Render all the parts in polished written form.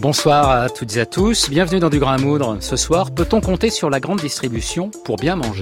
Bonsoir à toutes et à tous, bienvenue dans Du Grain à Moudre. Ce soir, peut-on compter sur la grande distribution pour bien manger ?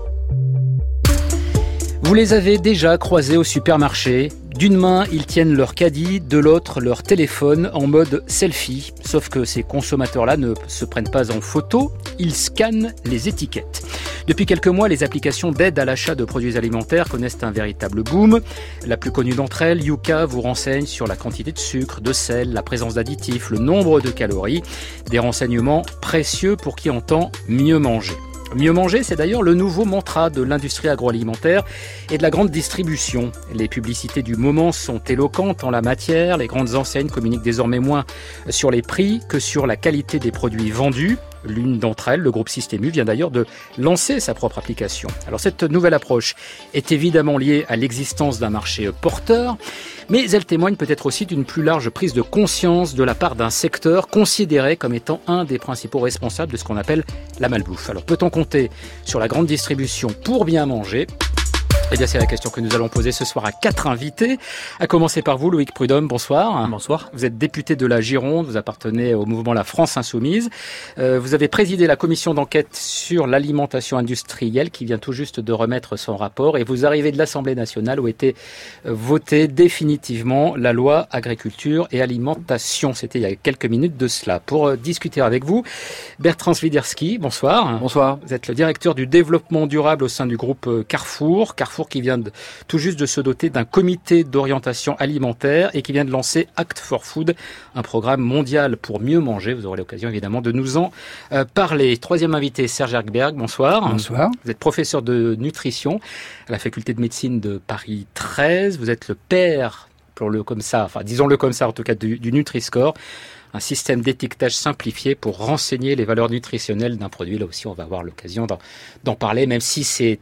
Vous les avez déjà croisés au supermarché. D'une main, ils tiennent leur caddie, de l'autre, leur téléphone en mode selfie. Sauf que ces consommateurs-là ne se prennent pas en photo, ils scannent les étiquettes. Depuis quelques mois, les applications d'aide à l'achat de produits alimentaires connaissent un véritable boom. La plus connue d'entre elles, Yuka, vous renseigne sur la quantité de sucre, de sel, la présence d'additifs, le nombre de calories. Des renseignements précieux pour qui entend mieux manger. Mieux manger, c'est d'ailleurs le nouveau mantra de l'industrie agroalimentaire et de la grande distribution. Les publicités du moment sont éloquentes en la matière. Les grandes enseignes communiquent désormais moins sur les prix que sur la qualité des produits vendus. L'une d'entre elles, le groupe Système U, vient d'ailleurs de lancer sa propre application. Alors cette nouvelle approche est évidemment liée à l'existence d'un marché porteur, mais elle témoigne peut-être aussi d'une plus large prise de conscience de la part d'un secteur considéré comme étant un des principaux responsables de ce qu'on appelle la malbouffe. Alors peut-on compter sur la grande distribution pour bien manger ? Eh bien, c'est la question que nous allons poser ce soir à 4 invités. À commencer par vous, Loïc Prudhomme, bonsoir. Bonsoir. Vous êtes député de la Gironde, vous appartenez au mouvement La France Insoumise. Vous avez présidé la commission d'enquête sur l'alimentation industrielle qui vient tout juste de remettre son rapport et vous arrivez de l'Assemblée nationale où était votée définitivement la loi agriculture et alimentation. C'était il y a quelques minutes de cela. Pour discuter avec vous, Bertrand Swiderski, bonsoir. Bonsoir. Vous êtes le directeur du développement durable au sein du groupe Carrefour. Carrefour qui vient tout juste de se doter d'un comité d'orientation alimentaire et qui vient de lancer Act for Food, un programme mondial pour mieux manger. Vous aurez l'occasion évidemment de nous en parler. Troisième invité, Serge Erkberg, bonsoir. Bonsoir. Vous êtes professeur de nutrition à la faculté de médecine de Paris 13. Vous êtes le père, disons-le comme ça en tout cas, du Nutri-Score. Un système d'étiquetage simplifié pour renseigner les valeurs nutritionnelles d'un produit. Là aussi, on va avoir l'occasion d'en parler, même si c'est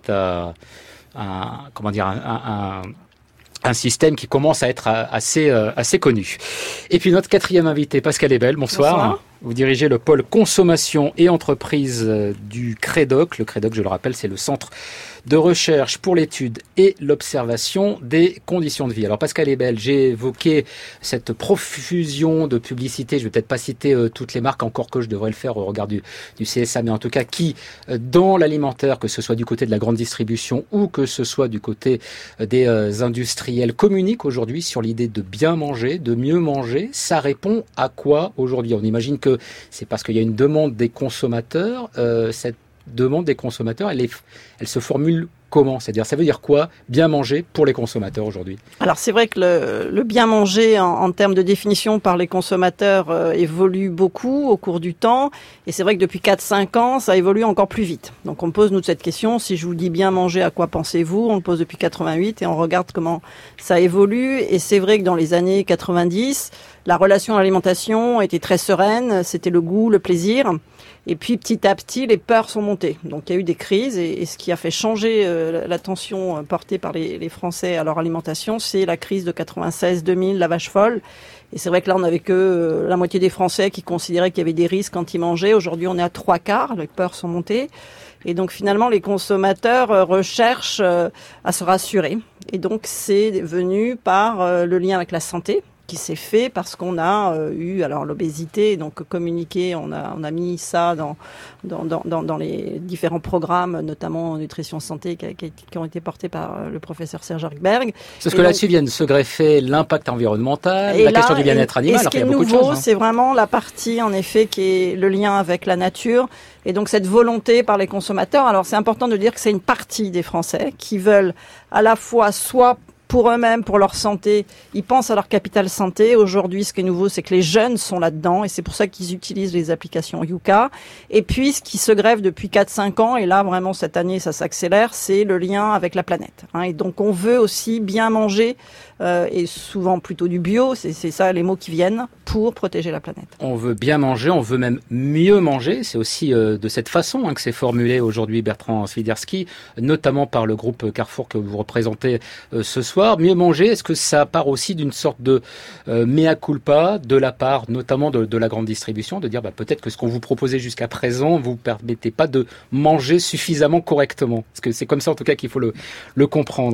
un système qui commence à être assez connu. Et puis notre quatrième invité, Pascal Ebel, bonsoir. Bonsoir. Vous dirigez le pôle consommation et entreprise du CREDOC. Le CREDOC, je le rappelle, c'est le centre de recherche pour l'étude et l'observation des conditions de vie. Alors Pascal Ebel, j'ai évoqué cette profusion de publicités, je ne vais peut-être pas citer toutes les marques, encore que je devrais le faire au regard du CSA, mais en tout cas qui, dans l'alimentaire, que ce soit du côté de la grande distribution ou que ce soit du côté des industriels, communiquent aujourd'hui sur l'idée de bien manger, de mieux manger. Ça répond à quoi aujourd'hui ? On imagine que c'est parce qu'il y a une demande des consommateurs. Cette demande des consommateurs, elle se formule comment ? C'est-à-dire, ça veut dire quoi, bien manger pour les consommateurs aujourd'hui ? Alors, c'est vrai que le bien manger, en termes de définition par les consommateurs, évolue beaucoup au cours du temps. Et c'est vrai que depuis 4-5 ans, ça évolue encore plus vite. Donc, on me pose, nous, cette question. Si je vous dis bien manger, à quoi pensez-vous ? On le pose depuis 88 et on regarde comment ça évolue. Et c'est vrai que dans les années 90, la relation à l'alimentation était très sereine. C'était le goût, le plaisir. Et puis, petit à petit, les peurs sont montées. Donc, il y a eu des crises et ce qui a fait changer l'attention portée par les Français à leur alimentation, c'est la crise de 96-2000, la vache folle. Et c'est vrai que là, on n'avait que la moitié des Français qui considéraient qu'il y avait des risques quand ils mangeaient. Aujourd'hui, on est à 3/4, les peurs sont montées. Et donc, finalement, les consommateurs recherchent à se rassurer. Et donc, c'est venu par le lien avec la santé, qui s'est fait parce qu'on a eu l'obésité, donc communiqué, on a mis ça dans les différents programmes, notamment nutrition santé, qui ont été portés par le professeur Serge Erkberg. Parce que là-dessus viennent se greffer l'impact environnemental, la question du bien-être animal. Et ce qui est nouveau, c'est vraiment la partie en effet qui est le lien avec la nature. Et donc cette volonté par les consommateurs. Alors c'est important de dire que c'est une partie des Français qui veulent à la fois soit pour eux-mêmes, pour leur santé, ils pensent à leur capital santé. Aujourd'hui, ce qui est nouveau, c'est que les jeunes sont là-dedans et c'est pour ça qu'ils utilisent les applications Yuka. Et puis, ce qui se greffe depuis 4-5 ans, et là, vraiment, cette année, ça s'accélère, c'est le lien avec la planète. Et donc, on veut aussi bien manger, et souvent plutôt du bio, c'est ça les mots qui viennent, pour protéger la planète. On veut bien manger, on veut même mieux manger. C'est aussi de cette façon que c'est formulé aujourd'hui, Bertrand Swiderski, notamment par le groupe Carrefour que vous représentez ce soir. Mieux manger, est-ce que ça part aussi d'une sorte de mea culpa de la part notamment de la grande distribution, de dire peut-être que ce qu'on vous proposait jusqu'à présent vous permettait pas de manger suffisamment correctement? Parce que c'est comme ça en tout cas qu'il faut le comprendre.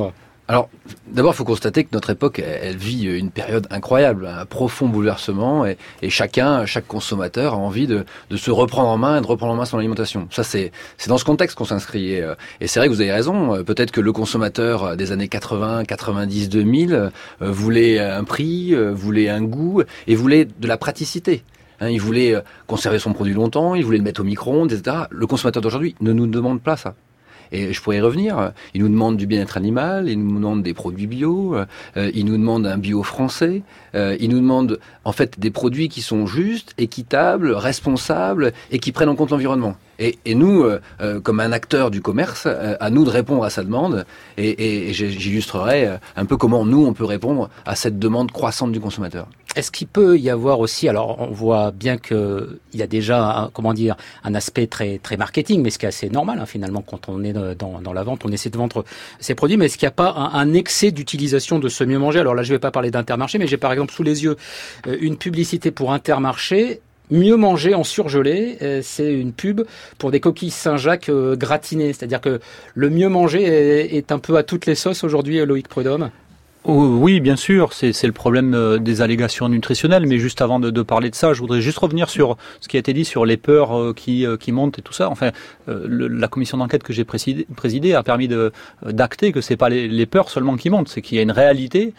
Alors, d'abord, il faut constater que notre époque, elle vit une période incroyable, un profond bouleversement, et chaque consommateur a envie de se reprendre en main et de reprendre en main son alimentation. Ça, c'est dans ce contexte qu'on s'inscrit. Et c'est vrai que vous avez raison. Peut-être que le consommateur des années 80, 90, 2000 voulait un prix, voulait un goût et voulait de la praticité. Il voulait conserver son produit longtemps, il voulait le mettre au micro-ondes, etc. Le consommateur d'aujourd'hui ne nous demande pas ça. Et je pourrais y revenir. Il nous demande du bien-être animal, il nous demande des produits bio, il nous demande un bio français, il nous demande en fait des produits qui sont justes, équitables, responsables et qui prennent en compte l'environnement. Et nous, comme un acteur du commerce, à nous de répondre à sa demande. Et j'illustrerai un peu comment nous on peut répondre à cette demande croissante du consommateur. Est-ce qu'il peut y avoir aussi, alors on voit bien que il y a déjà un aspect très très marketing, mais ce qui est assez normal finalement quand on est dans la vente, on essaie de vendre ses produits, mais est-ce qu'il n'y a pas un excès d'utilisation de ce mieux manger? Alors là, je ne vais pas parler d'Intermarché, mais j'ai par exemple sous les yeux une publicité pour Intermarché. Mieux manger en surgelé, c'est une pub pour des coquilles Saint-Jacques gratinées. C'est-à-dire que le mieux manger est un peu à toutes les sauces aujourd'hui, Loïc Prudhomme. Oui, bien sûr, c'est le problème des allégations nutritionnelles, mais juste avant de parler de ça, je voudrais juste revenir sur ce qui a été dit sur les peurs qui montent et tout ça. Enfin, la commission d'enquête que j'ai présidée a permis d'acter que c'est pas les peurs seulement qui montent, c'est qu'il y a une réalité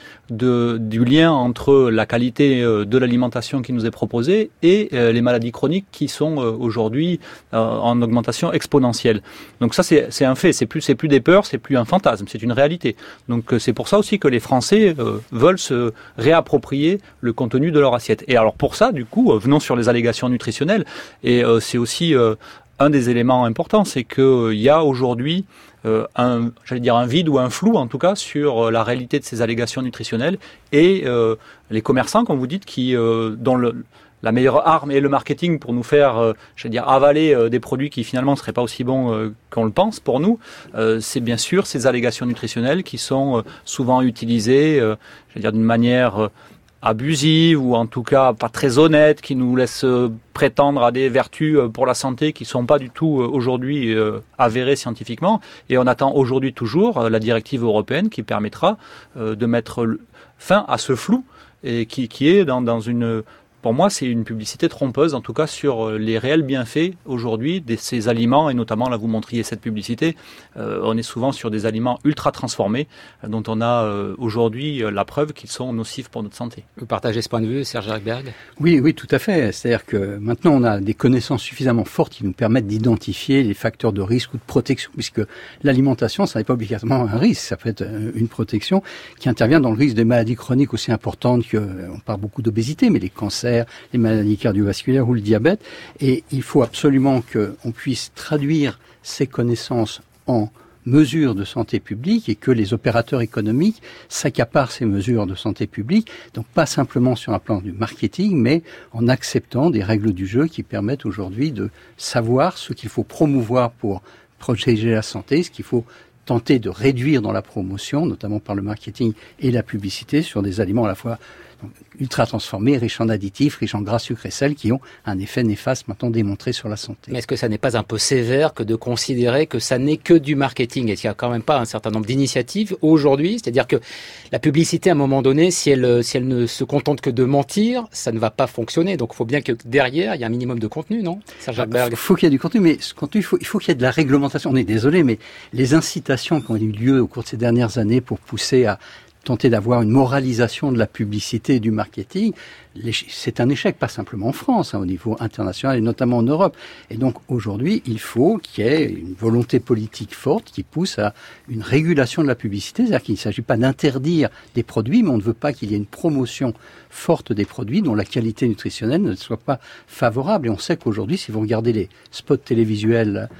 du lien entre la qualité de l'alimentation qui nous est proposée et les maladies chroniques qui sont aujourd'hui en augmentation exponentielle. Donc ça, c'est un fait, c'est plus des peurs, c'est plus un fantasme, c'est une réalité. Donc c'est pour ça aussi que les Français veulent se réapproprier le contenu de leur assiette. Et alors pour ça, du coup, venons sur les allégations nutritionnelles. Et c'est aussi un des éléments importants, c'est qu'il y a aujourd'hui un vide ou un flou, en tout cas, sur la réalité de ces allégations nutritionnelles. Et les commerçants, comme vous dites, dont la meilleure arme est le marketing pour nous faire, avaler des produits qui finalement ne seraient pas aussi bons qu'on le pense pour nous. C'est bien sûr ces allégations nutritionnelles qui sont souvent utilisées, d'une manière abusive ou en tout cas pas très honnête, qui nous laissent prétendre à des vertus pour la santé qui sont pas du tout aujourd'hui avérées scientifiquement. Et on attend aujourd'hui toujours la directive européenne qui permettra de mettre fin à ce flou et qui est dans une... Pour moi, c'est une publicité trompeuse, en tout cas sur les réels bienfaits aujourd'hui de ces aliments, et notamment, là, vous montriez cette publicité, on est souvent sur des aliments ultra transformés, dont on a aujourd'hui la preuve qu'ils sont nocifs pour notre santé. Vous partagez ce point de vue, Serge Berg? Oui, tout à fait. C'est-à-dire que maintenant, on a des connaissances suffisamment fortes qui nous permettent d'identifier les facteurs de risque ou de protection, puisque l'alimentation, ça n'est pas obligatoirement un risque, ça peut être une protection qui intervient dans le risque des maladies chroniques aussi importantes on parle beaucoup d'obésité, mais les cancers, les maladies cardiovasculaires ou le diabète. Et il faut absolument qu'on puisse traduire ces connaissances en mesures de santé publique et que les opérateurs économiques s'accaparent ces mesures de santé publique, donc pas simplement sur un plan du marketing, mais en acceptant des règles du jeu qui permettent aujourd'hui de savoir ce qu'il faut promouvoir pour protéger la santé, ce qu'il faut tenter de réduire dans la promotion, notamment par le marketing et la publicité, sur des aliments à la fois ultra transformés, riches en additifs, riches en gras, sucre et sel, qui ont un effet néfaste maintenant démontré sur la santé. Mais est-ce que ça n'est pas un peu sévère que de considérer que ça n'est que du marketing? Est-ce qu'il n'y a quand même pas un certain nombre d'initiatives aujourd'hui? C'est-à-dire que la publicité, à un moment donné, si elle ne se contente que de mentir, ça ne va pas fonctionner. Donc il faut bien que derrière, il y ait un minimum de contenu, non, Serge Berg? Il faut qu'il y ait du contenu, mais ce contenu, il faut qu'il y ait de la réglementation. On est désolé, mais les incitations qui ont eu lieu au cours de ces dernières années pour pousser à tenter d'avoir une moralisation de la publicité et du marketing, c'est un échec, pas simplement en France, au niveau international et notamment en Europe. Et donc aujourd'hui, il faut qu'il y ait une volonté politique forte qui pousse à une régulation de la publicité, c'est-à-dire qu'il ne s'agit pas d'interdire des produits, mais on ne veut pas qu'il y ait une promotion forte des produits dont la qualité nutritionnelle ne soit pas favorable. Et on sait qu'aujourd'hui, si vous regardez les spots télévisuels,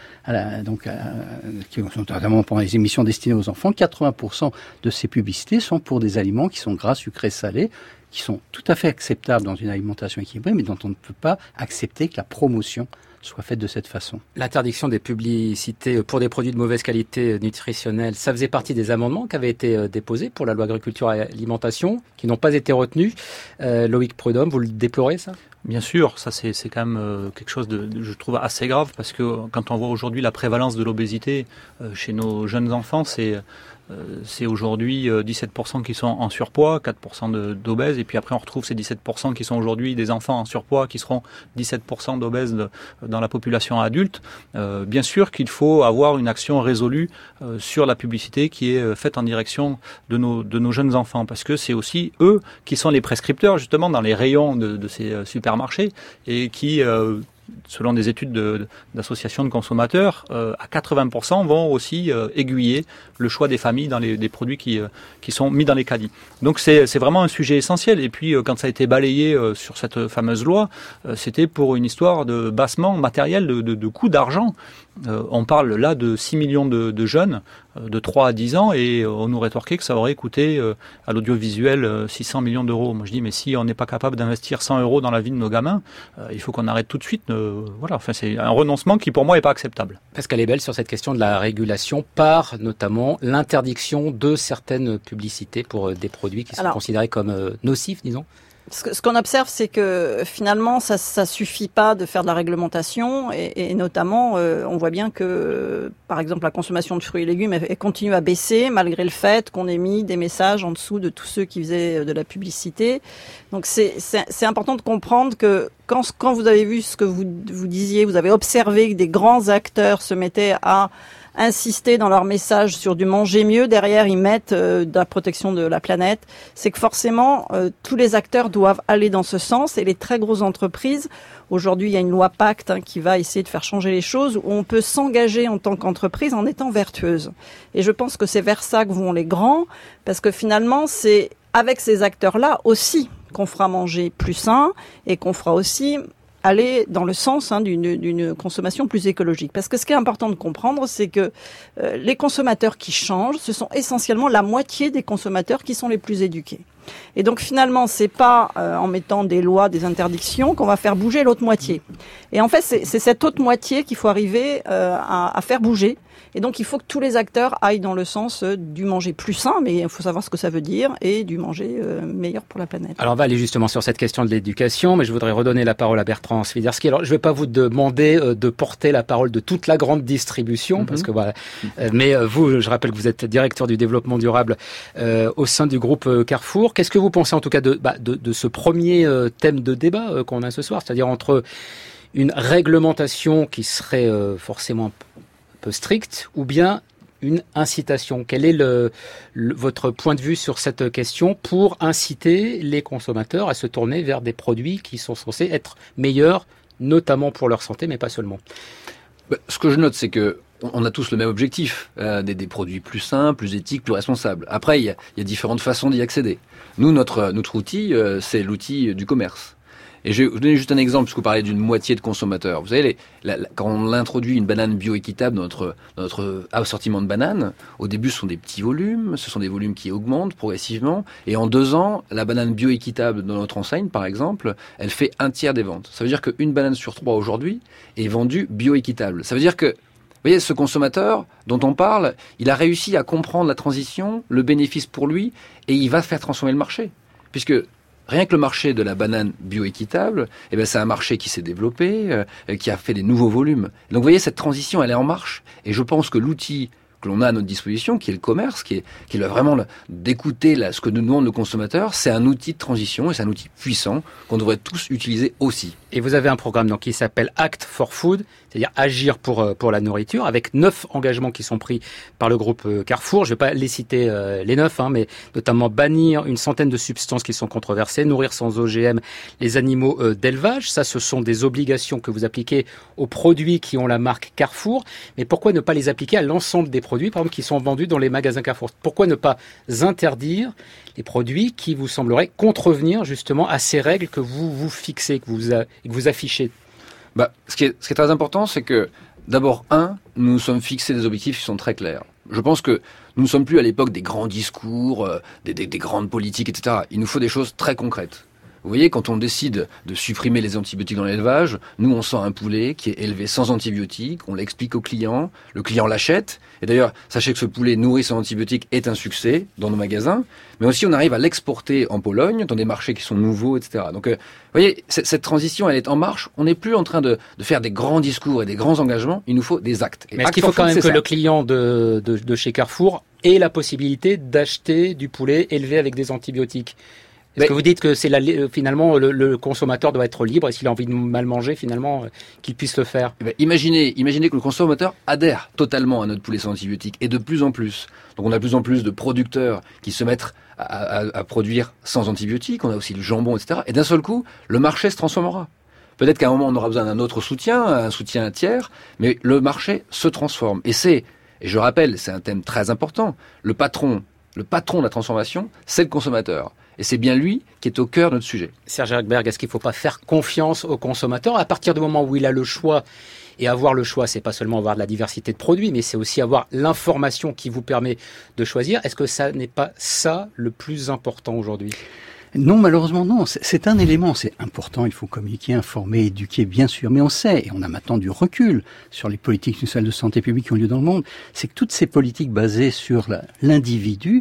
qui sont notamment pendant les émissions destinées aux enfants, 80% de ces publicités sont pour des aliments qui sont gras, sucrés, salés, qui sont tout à fait acceptables dans une alimentation équilibrée, mais dont on ne peut pas accepter que la promotion soit faite de cette façon. L'interdiction des publicités pour des produits de mauvaise qualité nutritionnelle, ça faisait partie des amendements qui avaient été déposés pour la loi agriculture et alimentation, qui n'ont pas été retenus. Loïc Prudhomme, vous le déplorez, ça ? Bien sûr, ça c'est quand même quelque chose je trouve assez grave, parce que quand on voit aujourd'hui la prévalence de l'obésité chez nos jeunes enfants, c'est c'est aujourd'hui 17% qui sont en surpoids, 4% d'obèses, et puis après on retrouve ces 17% qui sont aujourd'hui des enfants en surpoids, qui seront 17% d'obèses dans la population adulte. Bien sûr qu'il faut avoir une action résolue sur la publicité qui est faite en direction de nos jeunes enfants, parce que c'est aussi eux qui sont les prescripteurs justement dans les rayons de ces supermarchés, et qui selon des études d'associations de consommateurs, à 80% vont aussi aiguiller le choix des familles dans des produits qui sont mis dans les caddies. Donc c'est vraiment un sujet essentiel. Et puis quand ça a été balayé sur cette fameuse loi, c'était pour une histoire de bassement matériel, de coût d'argent. On parle là de 6 millions de jeunes de 3 à 10 ans, et on nous rétorquait que ça aurait coûté à l'audiovisuel 600 millions d'euros. Moi je dis, mais si on n'est pas capable d'investir 100 euros dans la vie de nos gamins, il faut qu'on arrête tout de suite. Voilà, enfin, c'est un renoncement qui pour moi n'est pas acceptable. Pascal Ebel, sur cette question de la régulation, par notamment l'interdiction de certaines publicités pour des produits qui sont considérés comme nocifs, disons. Ce qu'on observe, c'est que finalement, ça suffit pas de faire de la réglementation, et notamment, on voit bien que, par exemple, la consommation de fruits et légumes elle continue à baisser malgré le fait qu'on ait mis des messages en dessous de tous ceux qui faisaient de la publicité. Donc c'est important de comprendre que quand vous avez vu ce que vous disiez, vous avez observé que des grands acteurs se mettaient à insister dans leur message sur du manger mieux, derrière ils mettent de la protection de la planète, c'est que forcément tous les acteurs doivent aller dans ce sens, et les très grosses entreprises, aujourd'hui il y a une loi Pacte qui va essayer de faire changer les choses, où on peut s'engager en tant qu'entreprise en étant vertueuse. Et je pense que c'est vers ça que vont les grands, parce que finalement c'est avec ces acteurs-là aussi qu'on fera manger plus sain, et qu'on fera aussi aller dans le sens d'une consommation plus écologique. Parce que ce qui est important de comprendre, c'est que les consommateurs qui changent, ce sont essentiellement la moitié des consommateurs qui sont les plus éduqués. Et donc finalement, c'est pas en mettant des lois, des interdictions qu'on va faire bouger l'autre moitié. Et en fait, c'est cette autre moitié qu'il faut arriver à faire bouger. Et donc il faut que tous les acteurs aillent dans le sens du manger plus sain, mais il faut savoir ce que ça veut dire, et du manger meilleur pour la planète. Alors on va aller justement sur cette question de l'éducation, mais je voudrais redonner la parole à Bertrand Swiderski. Alors je ne vais pas vous demander de porter la parole de toute la grande distribution, parce que voilà. Mais vous, je rappelle que vous êtes directeur du développement durable au sein du groupe Carrefour. Qu'est-ce que vous pensez en tout cas de ce premier thème de débat qu'on a ce soir, c'est-à-dire entre une réglementation qui serait forcément peu stricte, ou bien une incitation? Quel est votre point de vue sur cette question pour inciter les consommateurs à se tourner vers des produits qui sont censés être meilleurs, notamment pour leur santé, mais pas seulement? Ce que je note, c'est que on a tous le même objectif, des produits plus sains, plus éthiques, plus responsables. Après, il y a différentes façons d'y accéder. Nous, notre outil, c'est l'outil du commerce. Et je vais vous donner juste un exemple, puisque vous parlez d'une moitié de consommateurs. Vous savez, quand on introduit une banane bio-équitable dans notre assortiment de bananes, au début, ce sont des petits volumes, ce sont des volumes qui augmentent progressivement, et en 2 ans, la banane bio-équitable dans notre enseigne, par exemple, elle fait 1/3 des ventes. Ça veut dire qu'une banane sur 3 aujourd'hui est vendue bio-équitable. Ça veut dire que, vous voyez, ce consommateur dont on parle, il a réussi à comprendre la transition, le bénéfice pour lui, et il va faire transformer le marché. Puisque rien que le marché de la banane bio-équitable, c'est un marché qui s'est développé, qui a fait des nouveaux volumes. Donc vous voyez, cette transition, elle est en marche. Et je pense que l'outil que l'on a à notre disposition, qui est le commerce, qui est vraiment d'écouter ce que nous demandent nos consommateurs, c'est un outil de transition, et c'est un outil puissant qu'on devrait tous utiliser aussi. Et vous avez un programme qui s'appelle Act for Food, c'est-à-dire agir pour la nourriture, avec 9 engagements qui sont pris par le groupe Carrefour. Je ne vais pas les citer les 9, mais notamment bannir une centaine de substances qui sont controversées, nourrir sans OGM les animaux d'élevage. Ça, ce sont des obligations que vous appliquez aux produits qui ont la marque Carrefour. Mais pourquoi ne pas les appliquer à l'ensemble des produits, par exemple, qui sont vendus dans les magasins Carrefour? Pourquoi ne pas interdire les produits qui vous sembleraient contrevenir justement à ces règles que vous fixez, que vous affichez? Ce qui est très important, c'est que d'abord, nous nous sommes fixés des objectifs qui sont très clairs. Je pense que nous ne sommes plus à l'époque des grands discours, des grandes politiques, etc. Il nous faut des choses très concrètes. Vous Vous voyez, quand on décide de supprimer les antibiotiques dans l'élevage, nous on sort un poulet qui est élevé sans antibiotiques, on l'explique au client, le client l'achète. Et d'ailleurs, sachez que ce poulet nourri sans antibiotiques est un succès dans nos magasins, mais aussi on arrive à l'exporter en Pologne, dans des marchés qui sont nouveaux, etc. Donc, vous voyez, cette transition, elle est en marche. On n'est plus en train de faire des grands discours et des grands engagements, il nous faut des actes. Mais est-ce qu'il faut quand même que le client de chez Carrefour ait la possibilité d'acheter du poulet élevé avec des antibiotiques ? Est-ce que vous dites que c'est finalement le consommateur doit être libre et s'il a envie de mal manger, finalement, qu'il puisse le faire? Imaginez que le consommateur adhère totalement à notre poulet sans antibiotiques et de plus en plus. Donc on a de plus en plus de producteurs qui se mettent à produire sans antibiotiques. On a aussi le jambon, etc. Et d'un seul coup, le marché se transformera. Peut-être qu'à un moment on aura besoin d'un autre soutien, un soutien tiers, mais le marché se transforme. Et je rappelle, c'est un thème très important. Le patron de la transformation, c'est le consommateur. Et c'est bien lui qui est au cœur de notre sujet. Serge Ekberg, est-ce qu'il ne faut pas faire confiance au consommateur à partir du moment où il a le choix? Et avoir le choix, c'est pas seulement avoir de la diversité de produits, mais c'est aussi avoir l'information qui vous permet de choisir. Est-ce que ça n'est pas ça le plus important aujourd'hui? Non, malheureusement non. C'est un élément, c'est important. Il faut communiquer, informer, éduquer, bien sûr. Mais on sait, et on a maintenant du recul sur les politiques nationales de santé publique qui ont lieu dans le monde, c'est que toutes ces politiques basées sur l'individu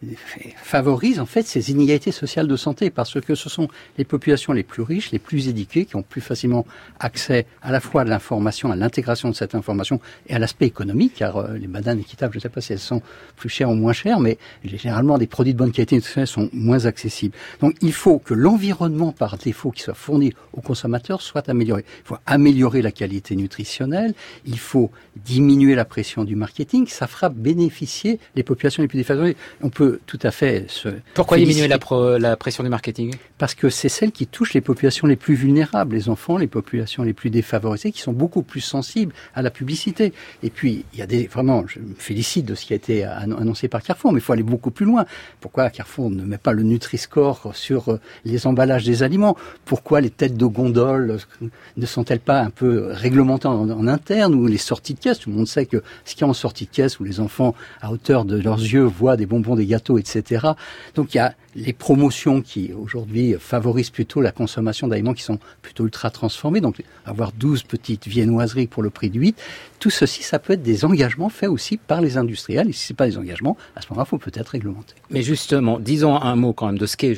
favorisent en fait ces inégalités sociales de santé, parce que ce sont les populations les plus riches, les plus éduquées, qui ont plus facilement accès à la fois à l'information, à l'intégration de cette information et à l'aspect économique, car les bananes équitables, je ne sais pas si elles sont plus chères ou moins chères, mais généralement des produits de bonne qualité nutritionnelle sont moins accessibles. Donc il faut que l'environnement par défaut qui soit fourni aux consommateurs soit amélioré. Il faut améliorer la qualité nutritionnelle, il faut diminuer la pression du marketing, ça fera bénéficier les populations les plus défavorisées. On peut tout à fait se Pourquoi diminuer la pression du marketing? Parce que c'est celle qui touche les populations les plus vulnérables, les enfants, les populations les plus défavorisées, qui sont beaucoup plus sensibles à la publicité. Et puis, il y a vraiment, je me félicite de ce qui a été annoncé par Carrefour, mais il faut aller beaucoup plus loin. Pourquoi Carrefour ne met pas le Nutri-Score sur les emballages des aliments? Pourquoi les têtes de gondole ne sont-elles pas un peu réglementées en interne, ou les sorties de caisse? Tout le monde sait que ce qu'il y a en sortie de caisse, où les enfants, à hauteur de leurs yeux, voient des bonbons, des gâteaux, etc. Donc il y a les promotions qui aujourd'hui favorisent plutôt la consommation d'aliments qui sont plutôt ultra transformés. Donc avoir 12 petites viennoiseries pour le prix de 8, tout ceci, ça peut être des engagements faits aussi par les industriels. Et si c'est pas des engagements, à ce moment-là, il faut peut-être réglementer. Mais justement, disons un mot quand même de ce qu'est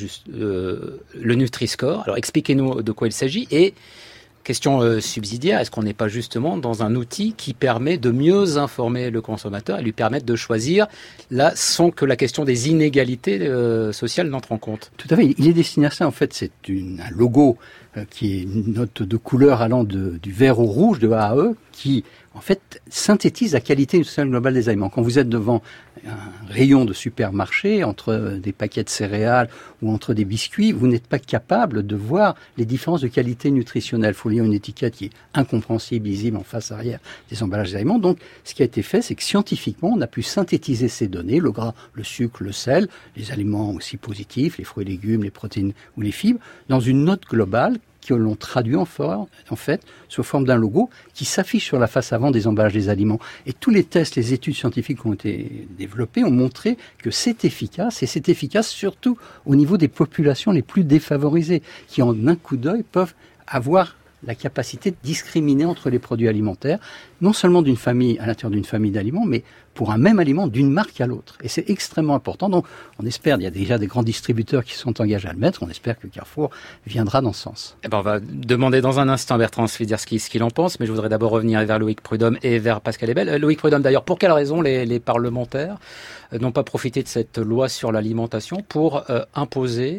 le Nutri-Score. Alors expliquez-nous de quoi il s'agit et question subsidiaire, est-ce qu'on n'est pas justement dans un outil qui permet de mieux informer le consommateur et lui permettre de choisir là sans que la question des inégalités sociales n'entre en compte? Tout à fait, il est destiné à ça. En fait, c'est un logo qui est une note de couleur allant du vert au rouge, de A à E, qui en fait synthétise la qualité nutritionnelle globale des aliments. Quand vous êtes devant un rayon de supermarché, entre des paquets de céréales ou entre des biscuits, vous n'êtes pas capable de voir les différences de qualité nutritionnelle. Il faut lire une étiquette qui est incompréhensible, lisible en face arrière des emballages d'aliments. Donc, ce qui a été fait, c'est que scientifiquement, on a pu synthétiser ces données, le gras, le sucre, le sel, les aliments aussi positifs, les fruits et légumes, les protéines ou les fibres, dans une note globale que l'on traduit en fait sous forme d'un logo qui s'affiche sur la face avant des emballages des aliments. Et tous les tests, les études scientifiques qui ont été développées ont montré que c'est efficace, et c'est efficace surtout au niveau des populations les plus défavorisées, qui en un coup d'œil peuvent avoir la capacité de discriminer entre les produits alimentaires, non seulement d'une famille, à l'intérieur d'une famille d'aliments, mais pour un même aliment d'une marque à l'autre. Et c'est extrêmement important. Donc, on espère, il y a déjà des grands distributeurs qui sont engagés à le mettre, on espère que Carrefour viendra dans ce sens. On va demander dans un instant Bertrand Swiderski ce qu'il en pense, mais je voudrais d'abord revenir vers Loïc Prudhomme et vers Pascal Ebel. Loïc Prudhomme, d'ailleurs, pour quelle raison les parlementaires n'ont pas profité de cette loi sur l'alimentation pour imposer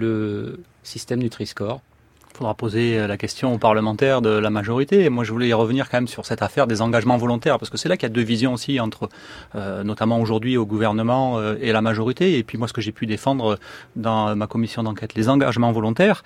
le système Nutri-Score? Il faudra poser la question aux parlementaires de la majorité. Et moi, je voulais y revenir quand même sur cette affaire des engagements volontaires, parce que c'est là qu'il y a deux visions aussi entre, notamment aujourd'hui au gouvernement et la majorité. Et puis moi, ce que j'ai pu défendre dans ma commission d'enquête, les engagements volontaires,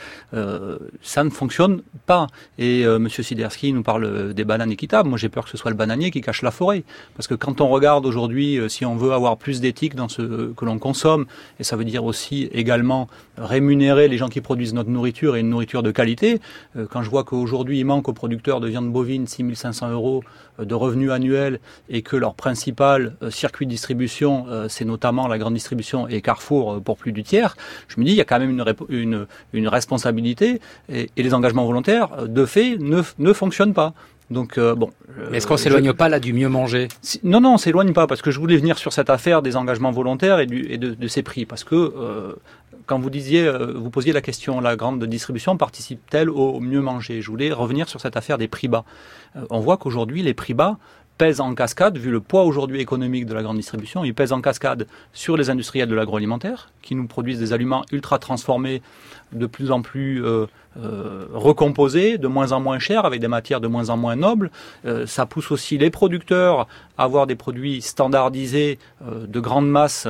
ça ne fonctionne pas. Et Monsieur Swiderski nous parle des bananes équitables. Moi, j'ai peur que ce soit le bananier qui cache la forêt, parce que quand on regarde aujourd'hui, si on veut avoir plus d'éthique dans ce que l'on consomme, et ça veut dire aussi également rémunérer les gens qui produisent notre nourriture et une nourriture de qualité. Quand je vois qu'aujourd'hui, il manque aux producteurs de viande bovine 6 500 € de revenus annuels et que leur principal circuit de distribution, c'est notamment la grande distribution et Carrefour pour plus du tiers, je me dis il y a quand même une responsabilité et les engagements volontaires, de fait, ne fonctionnent pas. Donc Mais est-ce qu'on s'éloigne pas là du mieux manger ? Non, on s'éloigne pas, parce que je voulais venir sur cette affaire des engagements volontaires et de ces prix, parce que quand vous posiez la question, la grande distribution participe-t-elle au mieux manger ? Je voulais revenir sur cette affaire des prix bas. On voit qu'aujourd'hui les prix bas pèsent en cascade, vu le poids aujourd'hui économique de la grande distribution, ils pèsent en cascade sur les industriels de l'agroalimentaire, qui nous produisent des aliments ultra transformés, de plus en plus recomposés, de moins en moins chers, avec des matières de moins en moins nobles. Ça pousse aussi les producteurs à avoir des produits standardisés de grande masse,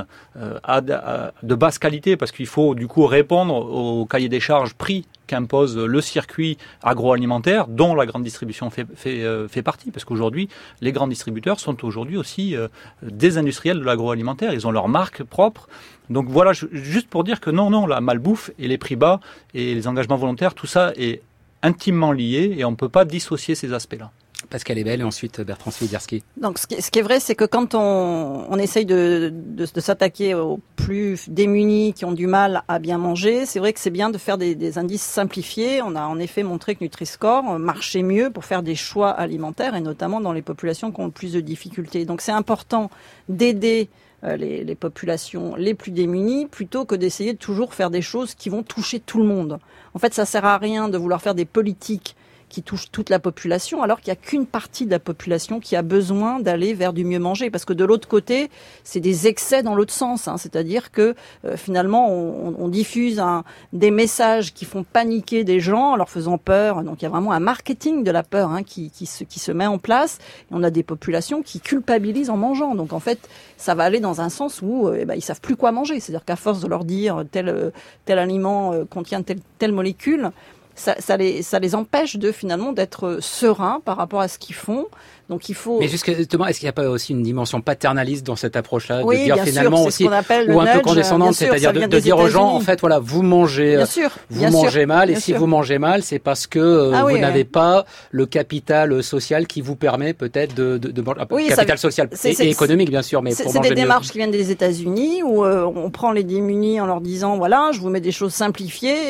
de basse qualité, parce qu'il faut du coup répondre au cahier des charges prix qu'impose le circuit agroalimentaire, dont la grande distribution fait partie, parce qu'aujourd'hui, les grands distributeurs sont aujourd'hui aussi des industriels de l'agroalimentaire, ils ont leur marque propre. Donc voilà, juste pour dire que non, la malbouffe et les prix bas et les engagements volontaires, tout ça est intimement lié et on ne peut pas dissocier ces aspects-là. Pascal Ebel et ensuite Bertrand Swiderski. Donc ce qui est vrai, c'est que quand on essaye de s'attaquer aux plus démunis qui ont du mal à bien manger, c'est vrai que c'est bien de faire des indices simplifiés. On a en effet montré que Nutri-Score marchait mieux pour faire des choix alimentaires et notamment dans les populations qui ont le plus de difficultés. Donc c'est important d'aider les populations les plus démunies plutôt que d'essayer de toujours faire des choses qui vont toucher tout le monde. En fait, ça sert à rien de vouloir faire des politiques qui touche toute la population, alors qu'il n'y a qu'une partie de la population qui a besoin d'aller vers du mieux manger. Parce que de l'autre côté, c'est des excès dans l'autre sens. C'est-à-dire que finalement, on diffuse des messages qui font paniquer des gens en leur faisant peur. Donc il y a vraiment un marketing de la peur qui se met en place. Et on a des populations qui culpabilisent en mangeant. Donc en fait, ça va aller dans un sens où ils savent plus quoi manger. C'est-à-dire qu'à force de leur dire tel aliment contient telle molécule, ça les empêche finalement d'être sereins par rapport à ce qu'ils font. Donc il faut. Mais justement, est-ce qu'il n'y a pas aussi une dimension paternaliste dans cette approche-là, oui, de dire finalement sûr, aussi, ou un peu condescendante, c'est-à-dire de dire aux gens, en fait, voilà, vous mangez mal, et si vous mangez mal, c'est parce que vous n'avez pas le capital social qui vous permet peut-être de manger. Oui, capital social et économique, bien sûr, mais pour manger mieux. C'est des démarches qui viennent des États-Unis où on prend les démunis en leur disant, voilà, je vous mets des choses simplifiées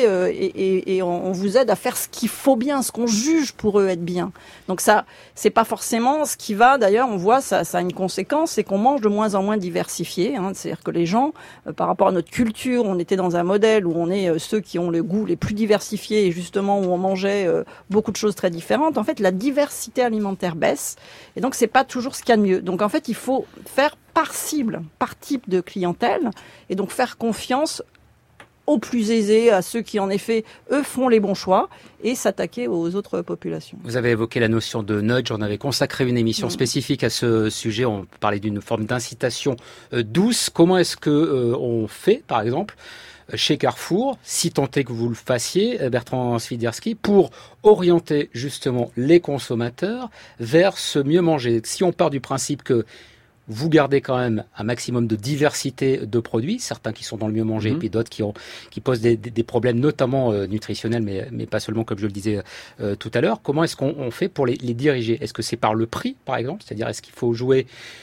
et on vous aide à faire ce qu'il faut bien, ce qu'on juge pour eux être bien. Donc ça, c'est pas forcément ce qui va, d'ailleurs, on voit, ça a une conséquence, c'est qu'on mange de moins en moins diversifié. C'est-à-dire que les gens, par rapport à notre culture, on était dans un modèle où on est ceux qui ont le goût les plus diversifiés et justement où on mangeait beaucoup de choses très différentes. En fait, la diversité alimentaire baisse et donc c'est pas toujours ce qu'il y a de mieux. Donc en fait, il faut faire par cible, par type de clientèle et donc faire confiance aux plus aisés, à ceux qui en effet, eux, font les bons choix et s'attaquer aux autres populations. Vous avez évoqué la notion de nudge, on avait consacré une émission spécifique à ce sujet, on parlait d'une forme d'incitation douce. Comment est-ce que on fait, par exemple, chez Carrefour, si tant est que vous le fassiez, Bertrand Swiderski, pour orienter justement les consommateurs vers ce mieux manger? Si on part du principe que vous gardez quand même un maximum de diversité de produits, certains qui sont dans le mieux manger, et puis d'autres qui posent des problèmes, notamment nutritionnels, mais pas seulement, comme je le disais tout à l'heure. Comment est-ce qu'on fait pour les diriger? Est-ce que c'est par le prix, par exemple? C'est-à-dire, est-ce qu'il faut jouer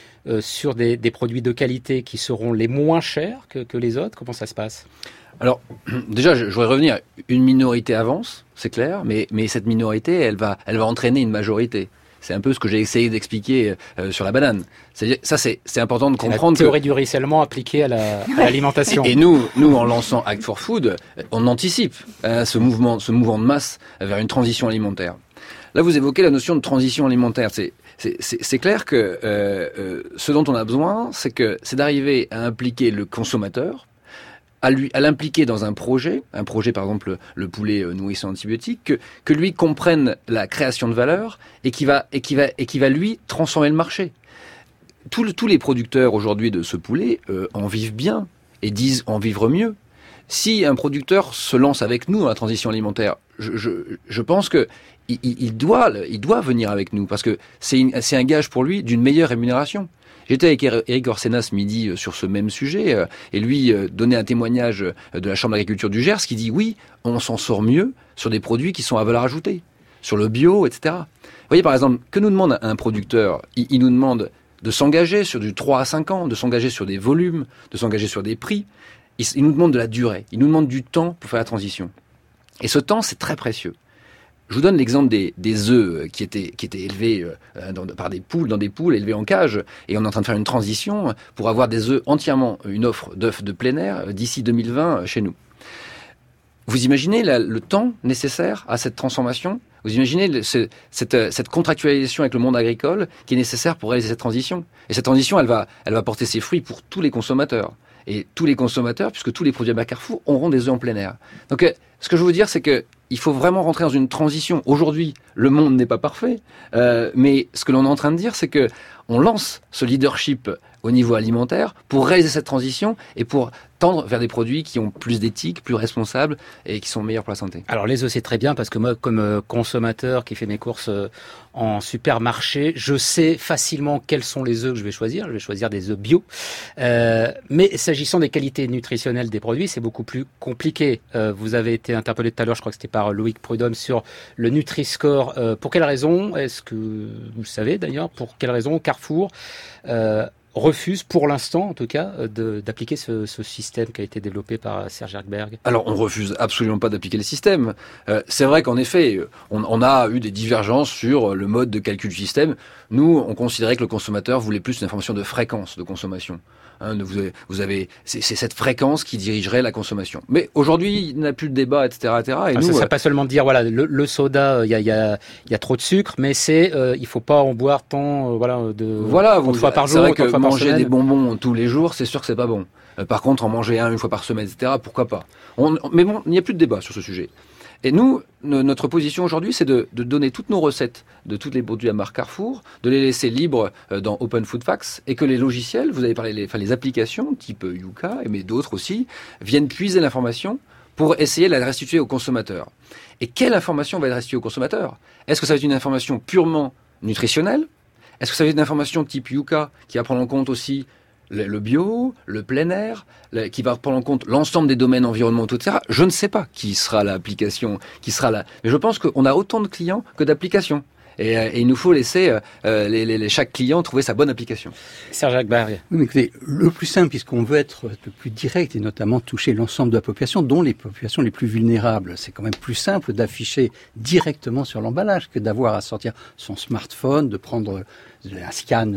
sur des produits de qualité qui seront les moins chers que les autres? Comment ça se passe? Alors, déjà, je voudrais revenir. Une minorité avance, c'est clair, mais cette minorité, elle va entraîner une majorité. C'est un peu ce que j'ai essayé d'expliquer sur la banane. C'est-à-dire, ça, c'est important de comprendre. La théorie du ruissellement appliquée à l'alimentation. Et nous, en lançant Act for Food, on anticipe ce mouvement de masse vers une transition alimentaire. Là, vous évoquez la notion de transition alimentaire. C'est clair que ce dont on a besoin, c'est d'arriver à impliquer le consommateur, à l'impliquer dans un projet par exemple le poulet nourrisson antibiotique, que lui comprenne la création de valeur et qui va lui transformer le marché. Tous les producteurs aujourd'hui de ce poulet en vivent bien et disent en vivre mieux. Si un producteur se lance avec nous dans la transition alimentaire, je pense que il doit venir avec nous parce que c'est un gage pour lui d'une meilleure rémunération. J'étais avec Éric Orsenna ce midi sur ce même sujet et lui donnait un témoignage de la Chambre d'agriculture du Gers qui dit oui, on s'en sort mieux sur des produits qui sont à valeur ajoutée, sur le bio, etc. Vous voyez par exemple, que nous demande un producteur? Il nous demande de s'engager sur du 3 à 5 ans, de s'engager sur des volumes, de s'engager sur des prix. Il nous demande de la durée, il nous demande du temps pour faire la transition. Et ce temps, c'est très précieux. Je vous donne l'exemple des œufs qui étaient élevés par des poules, dans des poules élevées en cage, et on est en train de faire une transition pour avoir des œufs entièrement, une offre d'œufs de plein air d'ici 2020 chez nous. Vous imaginez le temps nécessaire à cette transformation? Vous imaginez cette contractualisation avec le monde agricole qui est nécessaire pour réaliser cette transition? Et cette transition, elle va porter ses fruits pour tous les consommateurs. Et tous les consommateurs, puisque tous les produits à Carrefour auront des œufs en plein air. Donc, ce que je veux vous dire, c'est que il faut vraiment rentrer dans une transition. Aujourd'hui, le monde n'est pas parfait, mais ce que l'on est en train de dire, c'est que on lance ce leadership au niveau alimentaire pour réaliser cette transition et pour tendre vers des produits qui ont plus d'éthique, plus responsables et qui sont meilleurs pour la santé. Alors les œufs, c'est très bien parce que moi, comme consommateur qui fait mes courses en supermarché, je sais facilement quels sont les œufs que je vais choisir. Je vais choisir des œufs bio. Mais s'agissant des qualités nutritionnelles des produits, c'est beaucoup plus compliqué. Vous avez été interpellé tout à l'heure, je crois que c'était par Loïc Prudhomme, sur le Nutri-Score. Pour quelle raison, est-ce que vous savez d'ailleurs, pour quelle raison Carrefour refuse pour l'instant en tout cas d'appliquer ce système qui a été développé par Serge Ekberg? Alors on refuse absolument pas d'appliquer le système. C'est vrai qu'en effet on a eu des divergences sur le mode de calcul du système. Nous on considérait que le consommateur voulait plus une information de fréquence de consommation. Vous avez c'est cette fréquence qui dirigerait la consommation. Mais aujourd'hui il n'y a plus de débat, etc., etc. Et nous, ça pas seulement de dire voilà le soda il y a trop de sucre, mais c'est il faut pas en boire tant une fois par jour. C'est vrai que manger des bonbons tous les jours, c'est sûr que c'est pas bon. Par contre en manger une fois par semaine, etc. Pourquoi pas. Mais bon, il n'y a plus de débat sur ce sujet. Et nous, notre position aujourd'hui, c'est de donner toutes nos recettes de tous les produits à marque Carrefour, de les laisser libres dans Open Food Facts, et que les logiciels, vous avez parlé, les applications, type Yuka, mais d'autres aussi, viennent puiser l'information pour essayer de la restituer au consommateur. Et quelle information va être restituée au consommateur? Est-ce que ça va être une information purement nutritionnelle? Est-ce que ça va être une information type Yuka qui va prendre en compte aussi le bio, le plein air, qui va prendre en compte l'ensemble des domaines environnementaux, etc. Je ne sais pas qui sera l'application, qui sera là. Mais je pense qu'on a autant de clients que d'applications. Et il nous faut laisser chaque client trouver sa bonne application. Serge Ekberg. Oui, mais écoutez, le plus simple, puisqu'on veut être le plus direct et notamment toucher l'ensemble de la population, dont les populations les plus vulnérables, c'est quand même plus simple d'afficher directement sur l'emballage que d'avoir à sortir son smartphone, de prendre un scan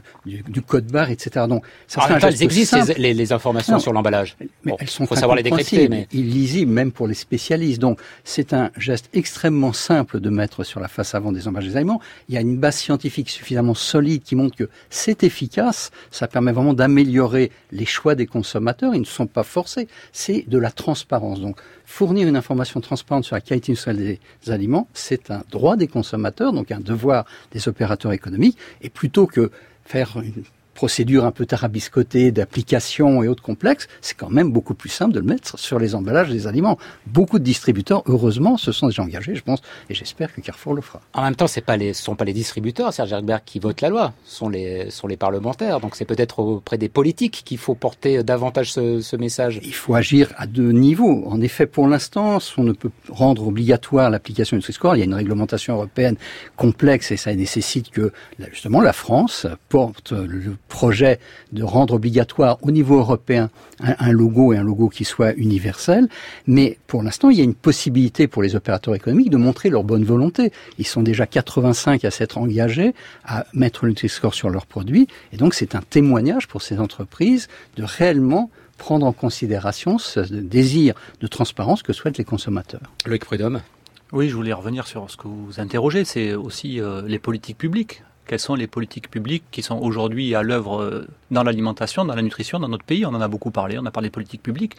du code barre, etc. Donc, ça en même temps, elles existent les informations sur l'emballage. Mais elles sont faut savoir les décrypter. Mais illisibles même pour les spécialistes. Donc, c'est un geste extrêmement simple de mettre sur la face avant des emballages des aliments. Il y a une base scientifique suffisamment solide qui montre que c'est efficace. Ça permet vraiment d'améliorer les choix des consommateurs. Ils ne sont pas forcés. C'est de la transparence. Donc, fournir une information transparente sur la qualité industrielle des aliments, c'est un droit des consommateurs, donc un devoir des opérateurs économiques. Et plutôt que faire une procédure un peu tarabiscotée d'applications et autres complexes, c'est quand même beaucoup plus simple de le mettre sur les emballages des aliments. Beaucoup de distributeurs, heureusement, se sont déjà engagés, je pense, et j'espère que Carrefour le fera. En même temps, ce sont pas les distributeurs, Serge Ekberg, qui votent la loi, ce sont les parlementaires. Donc c'est peut-être auprès des politiques qu'il faut porter davantage ce message. Il faut agir à deux niveaux. En effet, pour l'instant, on ne peut rendre obligatoire l'application du Nutri-Score. Il y a une réglementation européenne complexe et ça nécessite que, justement, la France porte le projet de rendre obligatoire au niveau européen un logo et un logo qui soit universel. Mais pour l'instant, il y a une possibilité pour les opérateurs économiques de montrer leur bonne volonté. Ils sont déjà 85 à s'être engagés à mettre le Nutri-Score sur leurs produits. Et donc, c'est un témoignage pour ces entreprises de réellement prendre en considération ce désir de transparence que souhaitent les consommateurs. Loïc Prudhomme. Oui, je voulais revenir sur ce que vous interrogez. C'est aussi les politiques publiques. Quelles sont les politiques publiques qui sont aujourd'hui à l'œuvre dans l'alimentation, dans la nutrition, dans notre pays? On en a beaucoup parlé, on a parlé de politique publique.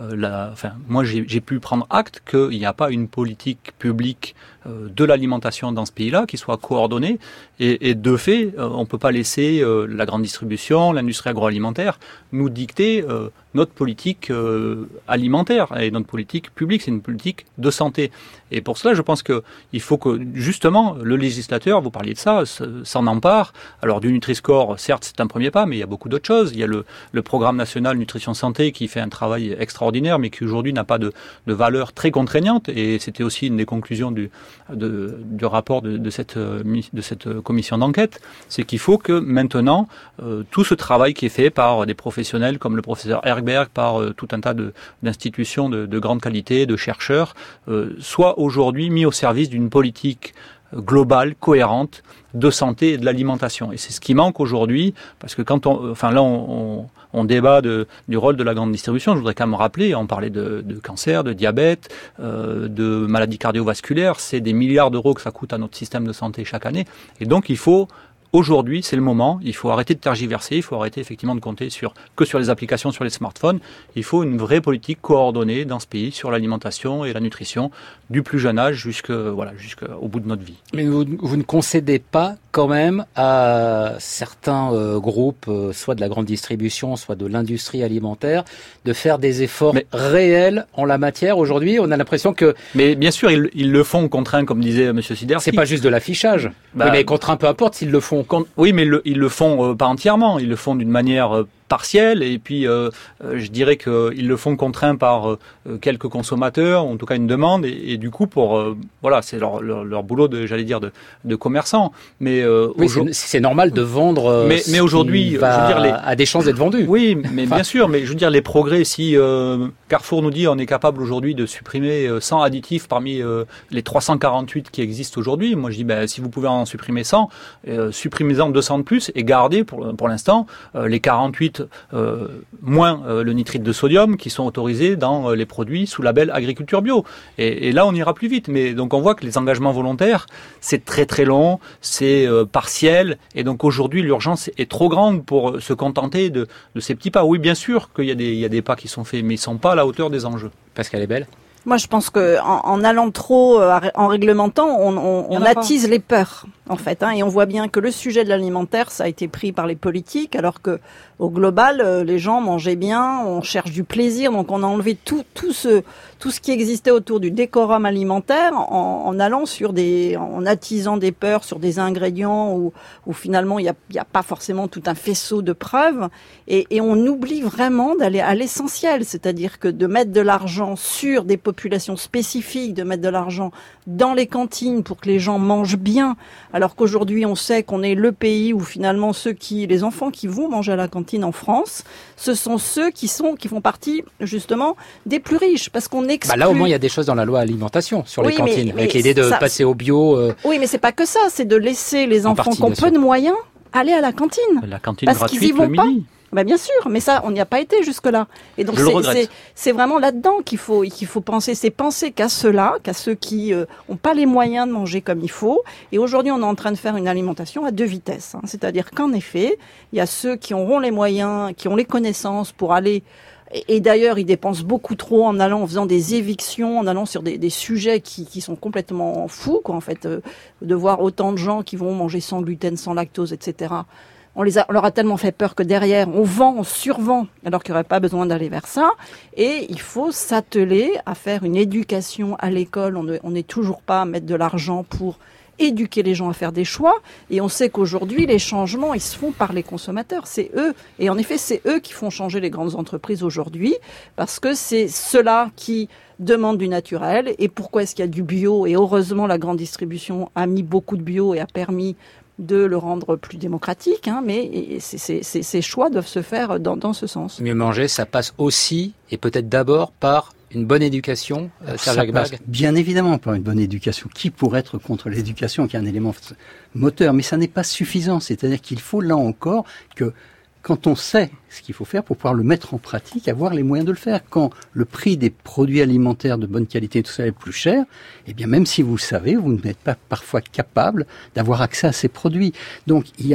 Moi, j'ai pu prendre acte qu'il n'y a pas une politique publique de l'alimentation dans ce pays-là qui soit coordonnée. Et de fait, on ne peut pas laisser la grande distribution, l'industrie agroalimentaire nous dicter notre politique alimentaire et notre politique publique, c'est une politique de santé. Et pour cela, je pense que il faut que justement le législateur, vous parliez de ça, s'en empare. Alors du Nutri-Score, certes, c'est un premier pas, mais il y a beaucoup d'autres choses. Il y a le programme national nutrition santé qui fait un travail extraordinaire, mais qui aujourd'hui n'a pas de valeur très contraignante. Et c'était aussi une des conclusions du rapport de cette commission d'enquête, c'est qu'il faut que maintenant tout ce travail qui est fait par des professionnels comme le professeur Herberg, par tout un tas d'institutions de grande qualité, de chercheurs, soit aujourd'hui mis au service d'une politique globale, cohérente, de santé et de l'alimentation. Et c'est ce qui manque aujourd'hui, parce que quand on débat du rôle de la grande distribution, je voudrais quand même rappeler, on parlait de cancer, de diabète, de maladies cardiovasculaires, c'est des milliards d'euros que ça coûte à notre système de santé chaque année. Et donc il faut aujourd'hui, c'est le moment, il faut arrêter de tergiverser, il faut arrêter effectivement de compter sur les applications sur les smartphones. Il faut une vraie politique coordonnée dans ce pays sur l'alimentation et la nutrition du plus jeune âge jusqu'au bout de notre vie. Mais vous ne concédez pas quand même à certains groupes, soit de la grande distribution, soit de l'industrie alimentaire, de faire des efforts réels en la matière. Aujourd'hui, on a l'impression que... Mais bien sûr, ils le font contraint, comme disait M. Siderski. C'est pas juste de l'affichage. Oui, mais contraint, peu importe s'ils le font. Oui, mais ils le font pas entièrement. Ils le font d'une manière partielle, et puis je dirais qu'ils le font contraint par quelques consommateurs, en tout cas une demande, et du coup c'est leur boulot de commerçant. Mais oui, c'est normal de vendre. Mais aujourd'hui, a des chances d'être vendu. Oui, mais bien sûr. Mais je veux dire les progrès. Si Carrefour nous dit on est capable aujourd'hui de supprimer 100 additifs parmi les 348 qui existent aujourd'hui, moi je dis si vous pouvez en supprimer 100, supprimez-en 200 de plus et gardez pour l'instant les 48 moins le nitrite de sodium qui sont autorisés dans les produits sous label agriculture bio. Et là, on ira plus vite. Mais donc, on voit que les engagements volontaires, c'est très très long, c'est partiel. Et donc, aujourd'hui, l'urgence est trop grande pour se contenter de ces petits pas. Oui, bien sûr qu'il y a des pas qui sont faits, mais ils ne sont pas à la hauteur des enjeux. Pascal Ebel. Moi, je pense que en allant trop, en réglementant, on attise les peurs, en fait. Et on voit bien que le sujet de l'alimentaire, ça a été pris par les politiques, alors que au global, les gens mangeaient bien, on cherche du plaisir, donc on a enlevé tout ce qui existait autour du décorum alimentaire en allant en attisant des peurs sur des ingrédients où finalement il y a pas forcément tout un faisceau de preuves, et on oublie vraiment d'aller à l'essentiel, c'est-à-dire que de mettre de l'argent sur des populations spécifiques, de mettre de l'argent dans les cantines pour que les gens mangent bien, alors qu'aujourd'hui on sait qu'on est le pays où finalement les enfants qui vont manger à la cantine en France, ce sont ceux qui font partie justement des plus riches, parce qu'on exclut... là au moins il y a des choses dans la loi alimentation sur les cantines, avec l'idée de passer au bio. Oui, mais c'est pas que ça, c'est de laisser les enfants qui ont peu de moyens aller à la cantine. La cantine parce gratuite qu'ils y vont le pas. midi. Bien sûr, mais ça, on n'y a pas été jusque-là. Et donc c'est vraiment là-dedans qu'il faut penser. C'est penser qu'à ceux-là, qu'à ceux qui ont pas les moyens de manger comme il faut. Et aujourd'hui, on est en train de faire une alimentation à deux vitesses. C'est-à-dire qu'en effet, il y a ceux qui auront les moyens, qui ont les connaissances pour aller. Et d'ailleurs, ils dépensent beaucoup trop en faisant des évictions, en allant sur des sujets qui sont complètement fous, quoi, en fait, de voir autant de gens qui vont manger sans gluten, sans lactose, etc. On leur a tellement fait peur que derrière, on survend, alors qu'il n'y aurait pas besoin d'aller vers ça. Et il faut s'atteler à faire une éducation à l'école. On n'est toujours pas à mettre de l'argent pour éduquer les gens à faire des choix. Et on sait qu'aujourd'hui, les changements, ils se font par les consommateurs. C'est eux. Et en effet, c'est eux qui font changer les grandes entreprises aujourd'hui, parce que c'est ceux-là qui demandent du naturel. Et pourquoi est-ce qu'il y a du bio? Et heureusement, la grande distribution a mis beaucoup de bio et a permis de le rendre plus démocratique, mais ces choix doivent se faire dans ce sens. Mieux manger, ça passe aussi, et peut-être d'abord, par une bonne éducation. Ça passe bien évidemment par une bonne éducation. Qui pourrait être contre l'éducation, qui est un élément moteur? Mais ça n'est pas suffisant. C'est-à-dire qu'il faut, là encore, que quand on sait ce qu'il faut faire pour pouvoir le mettre en pratique, avoir les moyens de le faire. Quand le prix des produits alimentaires de bonne qualité, tout ça, est plus cher, eh bien, même si vous le savez, vous n'êtes pas parfois capable d'avoir accès à ces produits. Donc, il y a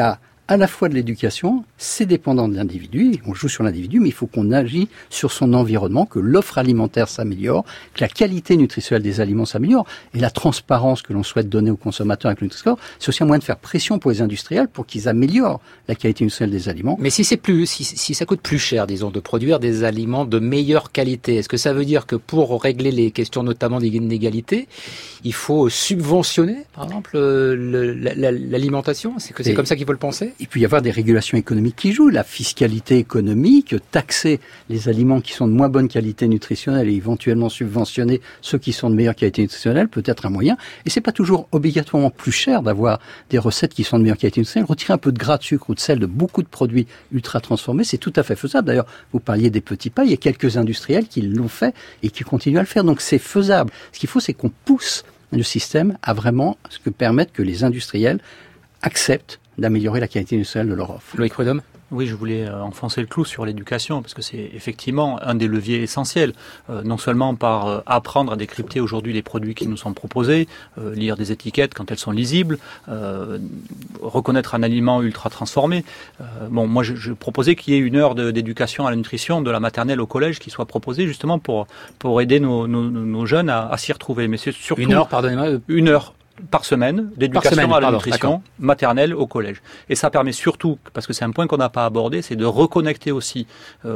à la fois de l'éducation, c'est dépendant de l'individu, on joue sur l'individu, mais il faut qu'on agisse sur son environnement, que l'offre alimentaire s'améliore, que la qualité nutritionnelle des aliments s'améliore, et la transparence que l'on souhaite donner aux consommateurs avec le Nutri-Score, c'est aussi un moyen de faire pression pour les industriels pour qu'ils améliorent la qualité nutritionnelle des aliments. Mais si ça coûte plus cher, disons, de produire des aliments de meilleure qualité, est-ce que ça veut dire que pour régler les questions notamment d'inégalité, il faut subventionner, par exemple, l'alimentation? C'est comme ça qu'il faut le penser? Il peut y avoir des régulations économiques qui jouent, la fiscalité économique, taxer les aliments qui sont de moins bonne qualité nutritionnelle et éventuellement subventionner ceux qui sont de meilleure qualité nutritionnelle peut être un moyen. Et c'est pas toujours obligatoirement plus cher d'avoir des recettes qui sont de meilleure qualité nutritionnelle. Retirer un peu de gras de sucre ou de sel de beaucoup de produits ultra transformés, c'est tout à fait faisable. D'ailleurs, vous parliez des petits pas, il y a quelques industriels qui l'ont fait et qui continuent à le faire. Donc c'est faisable. Ce qu'il faut, c'est qu'on pousse le système à vraiment ce que permettre que les industriels acceptent d'améliorer la qualité nutritionnelle de leur offre. Loïc Prudhomme? Oui, je voulais enfoncer le clou sur l'éducation, parce que c'est effectivement un des leviers essentiels, non seulement par apprendre à décrypter aujourd'hui les produits qui nous sont proposés, lire des étiquettes quand elles sont lisibles, reconnaître un aliment ultra transformé. Moi je proposais qu'il y ait une heure d'éducation à la nutrition de la maternelle au collège qui soit proposée justement pour aider nos jeunes à s'y retrouver. Mais c'est surtout une heure, pardonnez-moi, une heure par semaine d'éducation à la nutrition maternelle au collège. Et ça permet surtout, parce que c'est un point qu'on n'a pas abordé, c'est de reconnecter aussi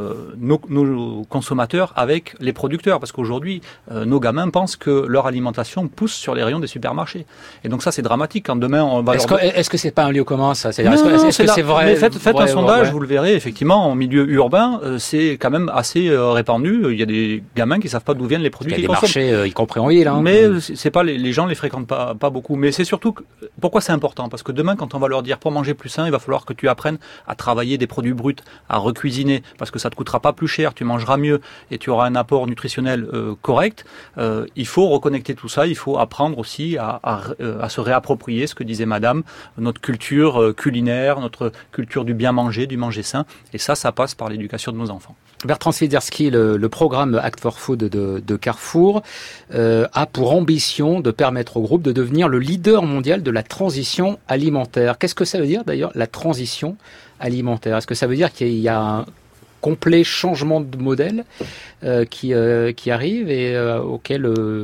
nos consommateurs avec les producteurs. Parce qu'aujourd'hui, nos gamins pensent que leur alimentation pousse sur les rayons des supermarchés. Et donc ça, c'est dramatique. Quand demain, on va Est-ce que c'est pas un lieu commun, ça? Est-ce que c'est vrai? Mais faites un sondage, vous le verrez, effectivement, en milieu urbain, c'est quand même assez répandu. Il y a des gamins qui savent pas d'où viennent les produits qu'ils consomment. Il y a des marchés, y compris en ville. Hein. Mais c'est pas les gens les fréquentent pas beaucoup, mais c'est surtout pourquoi c'est important, parce que demain quand on va leur dire pour manger plus sain, il va falloir que tu apprennes à travailler des produits bruts, à recuisiner, parce que ça te coûtera pas plus cher, tu mangeras mieux et tu auras un apport nutritionnel correct. Il faut reconnecter tout ça, il faut apprendre aussi à se réapproprier ce que disait Madame, notre culture culinaire, notre culture du bien manger, du manger sain, et ça passe par l'éducation de nos enfants. Bertrand Swiderski, le programme Act for Food de Carrefour a pour ambition de permettre au groupe de devenir le leader mondial de la transition alimentaire. Qu'est-ce que ça veut dire d'ailleurs, la transition alimentaire? Est-ce que ça veut dire qu'il y a un complet changement de modèle qui arrive et auquel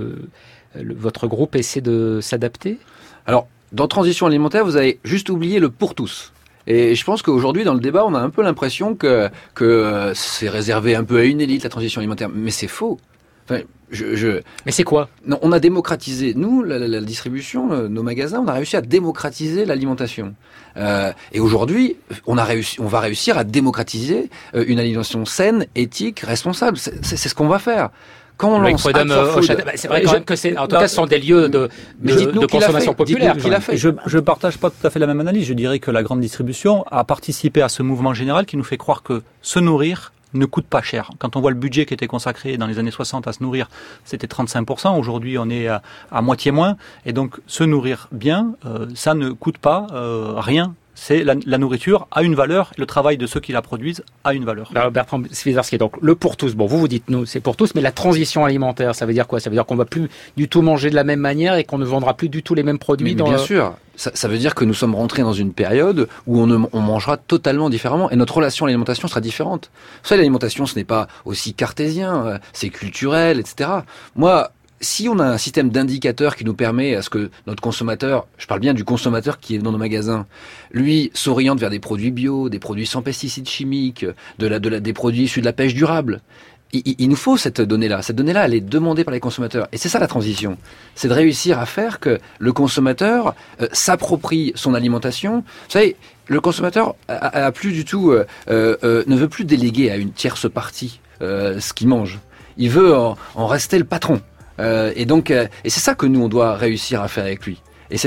votre groupe essaie de s'adapter? Alors, dans transition alimentaire, vous avez juste oublié le pour tous. Et je pense qu'aujourd'hui, dans le débat, on a un peu l'impression que c'est réservé un peu à une élite, la transition alimentaire. Mais c'est faux. Enfin, Mais c'est quoi? Non, on a démocratisé. Nous, la distribution, nos magasins, on a réussi à démocratiser l'alimentation. Et aujourd'hui, on va réussir à démocratiser une alimentation saine, éthique, responsable. C'est ce qu'on va faire. Quand on lance c'est vrai quand même que en tout cas, ce sont des lieux de consommation populaire. Je partage pas tout à fait la même analyse. Je dirais que la grande distribution a participé à ce mouvement général qui nous fait croire que se nourrir ne coûte pas cher. Quand on voit le budget qui était consacré dans les années 60 à se nourrir, c'était 35%. Aujourd'hui, on est à moitié moins. Et donc, se nourrir bien, ça ne coûte pas rien. C'est la nourriture a une valeur, le travail de ceux qui la produisent a une valeur. Alors Bertrand Swiderski, donc le pour tous, vous dites nous, c'est pour tous, mais la transition alimentaire, ça veut dire quoi? Ça veut dire qu'on va plus du tout manger de la même manière et qu'on ne vendra plus du tout les mêmes produits? Mais bien sûr, ça veut dire que nous sommes rentrés dans une période où on mangera totalement différemment et notre relation à l'alimentation sera différente. Vous savez, l'alimentation, ce n'est pas aussi cartésien, c'est culturel, etc. Moi, si on a un système d'indicateurs qui nous permet à ce que notre consommateur, je parle bien du consommateur qui est dans nos magasins, lui s'oriente vers des produits bio, des produits sans pesticides chimiques, des produits issus de la pêche durable. Il nous faut cette donnée-là. Cette donnée-là, elle est demandée par les consommateurs. Et c'est ça la transition. C'est de réussir à faire que le consommateur s'approprie son alimentation. Vous savez, le consommateur a plus du tout, ne veut plus déléguer à une tierce partie ce qu'il mange. Il veut en rester le patron. Et c'est ça que nous on doit réussir à faire avec lui.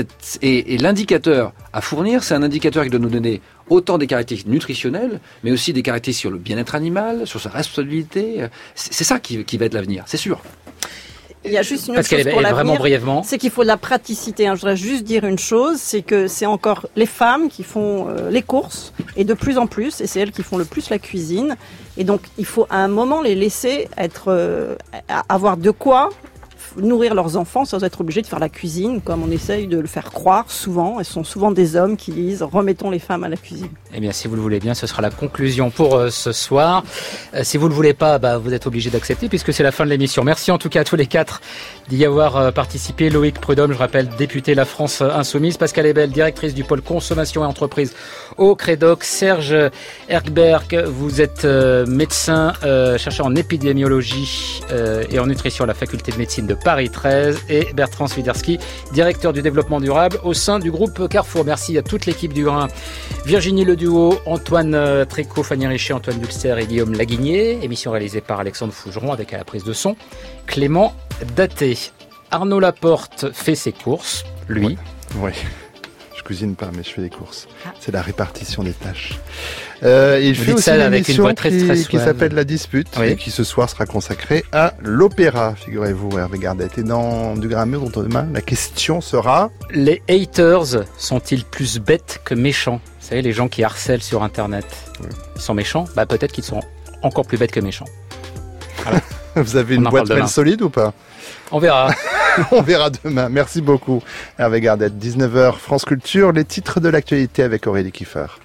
Et l'indicateur à fournir, c'est un indicateur qui doit nous donner autant des caractéristiques nutritionnelles, mais aussi des caractéristiques sur le bien-être animal, sur sa responsabilité. C'est ça qui va être l'avenir, c'est sûr. Il y a juste une autre chose pour l'avenir, brièvement, c'est qu'il faut de la praticité. Je voudrais juste dire une chose, c'est que c'est encore les femmes qui font les courses, et de plus en plus, et c'est elles qui font le plus la cuisine. Et donc, il faut à un moment les laisser avoir de quoi nourrir leurs enfants sans être obligés de faire la cuisine, comme on essaye de le faire croire souvent. Et ce sont souvent des hommes qui disent « remettons les femmes à la cuisine ». Eh bien, si vous le voulez bien, ce sera la conclusion pour ce soir. Si vous ne le voulez pas, vous êtes obligés d'accepter puisque c'est la fin de l'émission. Merci en tout cas à tous les quatre d'y avoir participé. Loïc Prudhomme, je rappelle, député La France Insoumise. Pascal Ebel, directrice du pôle consommation et entreprise au Crédoc. Serge Erkberg, vous êtes médecin, chercheur en épidémiologie et en nutrition à la faculté de médecine de Paris 13. Et Bertrand Swiderski, directeur du développement durable au sein du groupe Carrefour. Merci à toute l'équipe du Grain. Virginie Leduo, Antoine Tricot, Fanny Richer, Antoine Dulster et Guillaume Laguigné. Émission réalisée par Alexandre Fougeron avec à la prise de son Clément Daté. Arnaud Laporte fait ses courses, lui. Oui. Je cuisine pas, mais je fais les courses. C'est la répartition des tâches. Et je fais aussi une émission qui s'appelle La Dispute, et qui ce soir sera consacrée à l'opéra, figurez-vous, Hervé Gardette. Et dans Du grain à mûr dont demain, la question sera... Les haters sont-ils plus bêtes que méchants ? Vous savez, les gens qui harcèlent sur Internet, ils sont méchants ? Peut-être qu'ils sont encore plus bêtes que méchants. Voilà. Vous avez une boîte mail solide ou pas ? On verra. On verra demain. Merci beaucoup, Hervé Gardette. 19h, France Culture, les titres de l'actualité avec Aurélie Kieffer.